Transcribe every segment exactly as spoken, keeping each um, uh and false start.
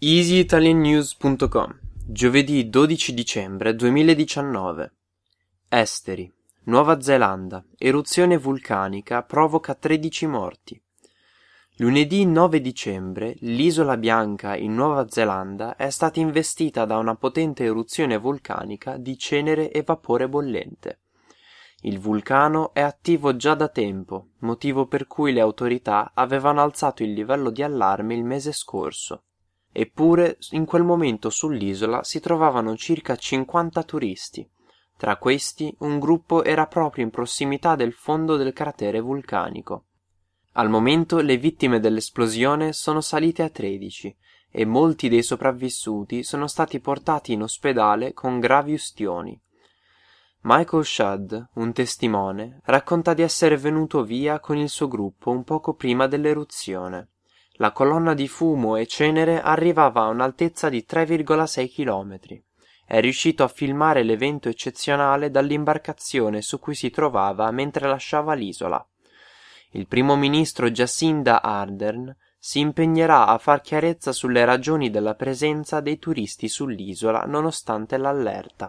easy italian news punto com, giovedì dodici dicembre duemiladiciannove. Esteri. Nuova Zelanda. Eruzione vulcanica provoca tredici morti. Lunedì nove dicembre, l'Isola Bianca in Nuova Zelanda è stata investita da una potente eruzione vulcanica di cenere e vapore bollente. Il vulcano è attivo già da tempo, motivo per cui le autorità avevano alzato il livello di allarme il mese scorso. Eppure, in quel momento sull'isola si trovavano circa cinquanta turisti. Tra questi, un gruppo era proprio in prossimità del fondo del cratere vulcanico. Al momento le vittime dell'esplosione sono salite a tredici e molti dei sopravvissuti sono stati portati in ospedale con gravi ustioni. Michael Shadd, un testimone, racconta di essere venuto via con il suo gruppo un poco prima dell'eruzione. La colonna di fumo e cenere arrivava a un'altezza di tre virgola sei chilometri. È riuscito a filmare l'evento eccezionale dall'imbarcazione su cui si trovava mentre lasciava l'isola. Il primo ministro Jacinda Ardern si impegnerà a far chiarezza sulle ragioni della presenza dei turisti sull'isola nonostante l'allerta.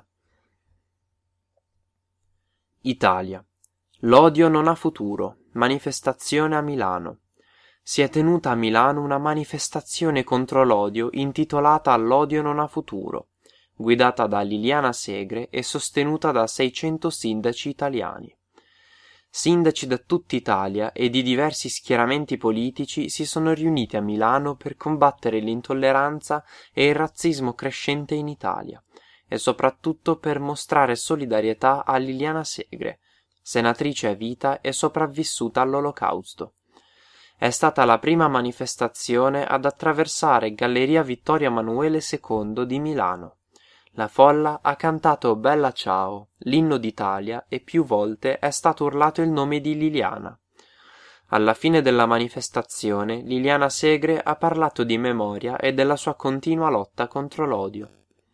Italia. L'odio non ha futuro. Manifestazione a Milano. Si è tenuta a Milano una manifestazione contro l'odio intitolata L'odio non ha futuro, guidata da Liliana Segre e sostenuta da seicento sindaci italiani. Sindaci da tutta Italia e di diversi schieramenti politici si sono riuniti a Milano per combattere l'intolleranza e il razzismo crescente in Italia e soprattutto per mostrare solidarietà a Liliana Segre, senatrice a vita e sopravvissuta all'Olocausto. È stata la prima manifestazione ad attraversare Galleria Vittorio Emanuele secondo di Milano. La folla ha cantato Bella Ciao, l'inno d'Italia, e più volte è stato urlato il nome di Liliana. Alla fine della manifestazione, Liliana Segre ha parlato di memoria e della sua continua lotta contro l'odio.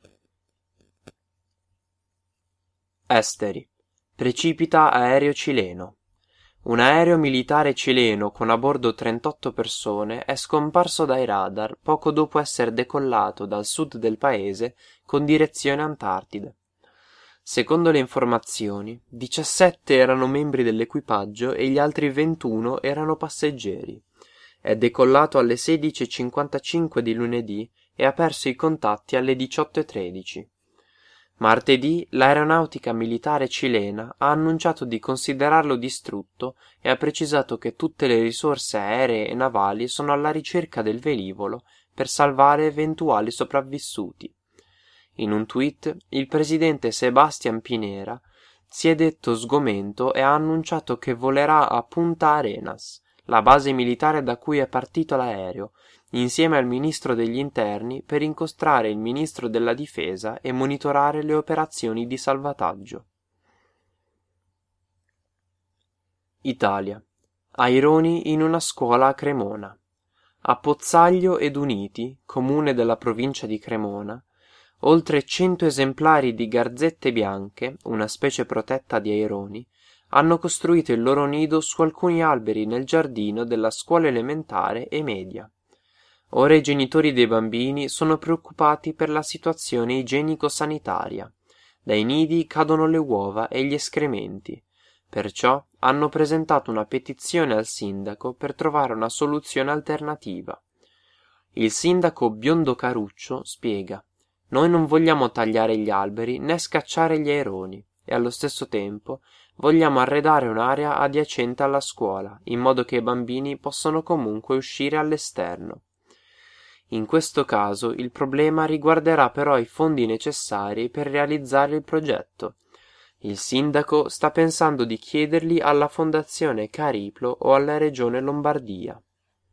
Esteri. Precipita aereo cileno. Un aereo militare cileno con a bordo trentotto persone è scomparso dai radar poco dopo essere decollato dal sud del paese con direzione Antartide. Secondo le informazioni, diciassette erano membri dell'equipaggio e gli altri ventuno erano passeggeri. È decollato alle sedici e cinquantacinque di lunedì e ha perso i contatti alle diciotto e tredici. Martedì l'aeronautica militare cilena ha annunciato di considerarlo distrutto e ha precisato che tutte le risorse aeree e navali sono alla ricerca del velivolo per salvare eventuali sopravvissuti. In un tweet il presidente Sebastián Pinera si è detto sgomento e ha annunciato che volerà a Punta Arenas, la base militare da cui è partito l'aereo, insieme al ministro degli interni per incontrare il ministro della difesa e monitorare le operazioni di salvataggio. Italia. Aironi in una scuola a Cremona. A Pozzaglio ed Uniti, comune della provincia di Cremona, oltre cento esemplari di garzette bianche, una specie protetta di aironi, hanno costruito il loro nido su alcuni alberi nel giardino della scuola elementare e media. Ora i genitori dei bambini sono preoccupati per la situazione igienico-sanitaria. Dai nidi cadono le uova e gli escrementi. Perciò hanno presentato una petizione al sindaco per trovare una soluzione alternativa. Il sindaco Biondo Caruccio spiega: «Noi non vogliamo tagliare gli alberi né scacciare gli aironi e allo stesso tempo vogliamo arredare un'area adiacente alla scuola, in modo che i bambini possano comunque uscire all'esterno. In questo caso il problema riguarderà però i fondi necessari per realizzare il progetto. Il sindaco sta pensando di chiederli alla Fondazione Cariplo o alla Regione Lombardia».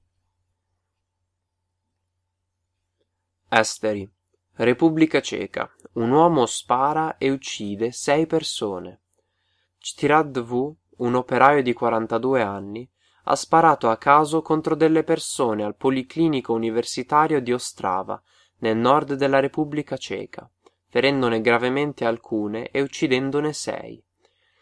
Esteri. Repubblica Ceca. Un uomo spara e uccide sei persone. Ctirad V, un operaio di quarantadue anni, ha sparato a caso contro delle persone al Policlinico Universitario di Ostrava, nel nord della Repubblica Ceca, ferendone gravemente alcune e uccidendone sei.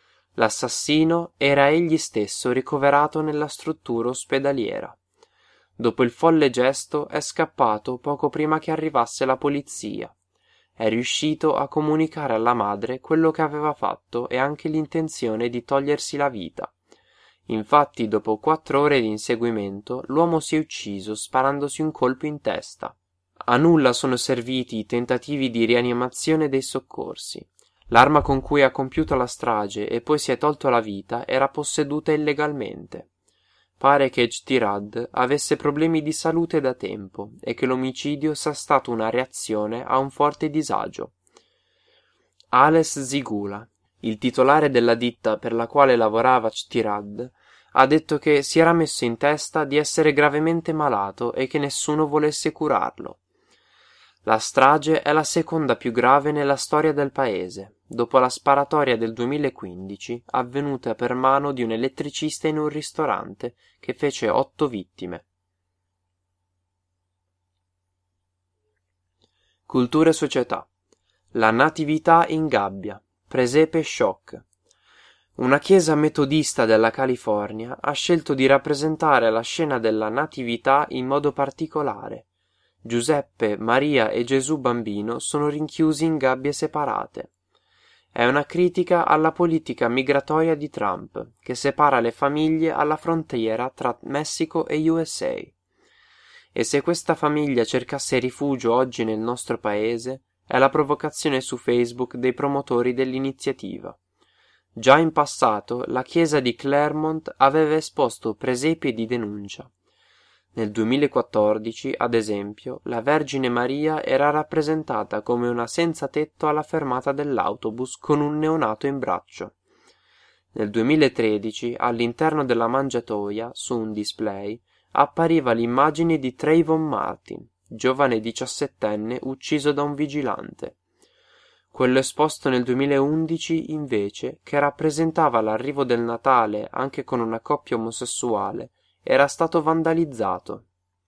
L'assassino era egli stesso ricoverato nella struttura ospedaliera. Dopo il folle gesto è scappato poco prima che arrivasse la polizia. È riuscito a comunicare alla madre quello che aveva fatto e anche l'intenzione di togliersi la vita. Infatti, dopo quattro ore di inseguimento, l'uomo si è ucciso sparandosi un colpo in testa. A nulla sono serviti i tentativi di rianimazione dei soccorsi. L'arma con cui ha compiuto la strage e poi si è tolto la vita era posseduta illegalmente. Pare che Ejtirad avesse problemi di salute da tempo e che l'omicidio sia stato una reazione a un forte disagio. Ales Zigula, il titolare della ditta per la quale lavorava Ejtirad, ha detto che si era messo in testa di essere gravemente malato e che nessuno volesse curarlo. La strage è la seconda più grave nella storia del paese, dopo la sparatoria del duemilaquindici avvenuta per mano di un elettricista in un ristorante che fece otto vittime. Cultura e società. La natività in gabbia. Presepe shock. Una chiesa metodista della California ha scelto di rappresentare la scena della natività in modo particolare. Giuseppe, Maria e Gesù bambino sono rinchiusi in gabbie separate. È una critica alla politica migratoria di Trump, che separa le famiglie alla frontiera tra Messico e U S A. E se questa famiglia cercasse rifugio oggi nel nostro paese, è la provocazione su Facebook dei promotori dell'iniziativa. Già in passato la chiesa di Claremont aveva esposto presepi di denuncia. Nel duemilaquattordici, ad esempio, la Vergine Maria era rappresentata come una senza tetto alla fermata dell'autobus con un neonato in braccio. Nel duemilatredici, all'interno della mangiatoia, su un display, appariva l'immagine di Trayvon Martin, giovane diciassettenne ucciso da un vigilante. Quello esposto nel duemilaundici, invece, che rappresentava l'arrivo del Natale anche con una coppia omosessuale, era stato vandalizzato.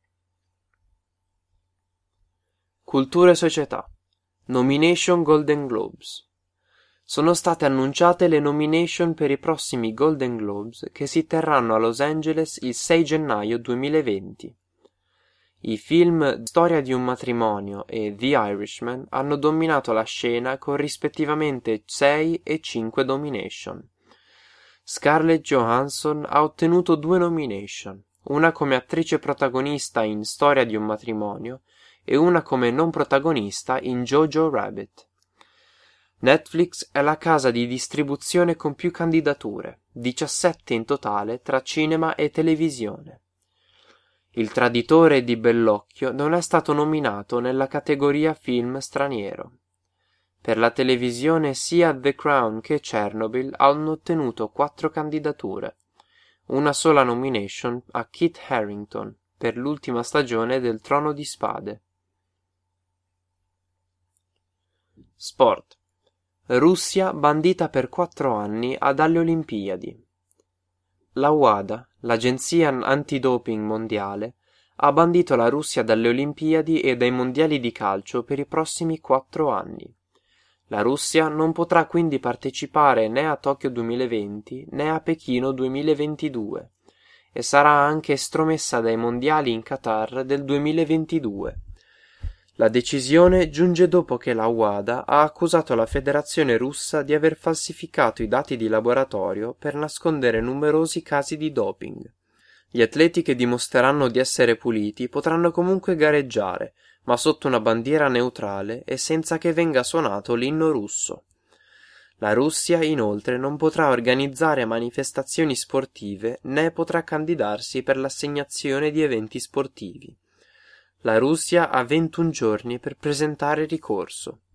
Cultura e società. Nomination Golden Globes. Sono state annunciate le nomination per i prossimi Golden Globes che si terranno a Los Angeles il sei gennaio duemilaventi. I film Storia di un matrimonio e The Irishman hanno dominato la scena con rispettivamente sei e cinque nomination. Scarlett Johansson ha ottenuto due nomination, una come attrice protagonista in Storia di un matrimonio e una come non protagonista in Jojo Rabbit. Netflix è la casa di distribuzione con più candidature, diciassette in totale tra cinema e televisione. Il Traditore di Bellocchio non è stato nominato nella categoria film straniero. Per la televisione sia The Crown che Chernobyl hanno ottenuto quattro candidature. Una sola nomination a Kit Harington per l'ultima stagione del Trono di Spade. Sport. Russia bandita per quattro anni ad alle Olimpiadi. La WADA, l'agenzia antidoping mondiale, ha bandito la Russia dalle Olimpiadi e dai mondiali di calcio per i prossimi quattro anni. La Russia non potrà quindi partecipare né a Tokyo duemilaventi né a Pechino duemilaventidue e sarà anche estromessa dai mondiali in Qatar del duemilaventidue. La decisione giunge dopo che la WADA ha accusato la federazione russa di aver falsificato i dati di laboratorio per nascondere numerosi casi di doping. Gli atleti che dimostreranno di essere puliti potranno comunque gareggiare, ma sotto una bandiera neutrale e senza che venga suonato l'inno russo. La Russia, inoltre, non potrà organizzare manifestazioni sportive né potrà candidarsi per l'assegnazione di eventi sportivi. La Russia ha ventuno giorni per presentare ricorso.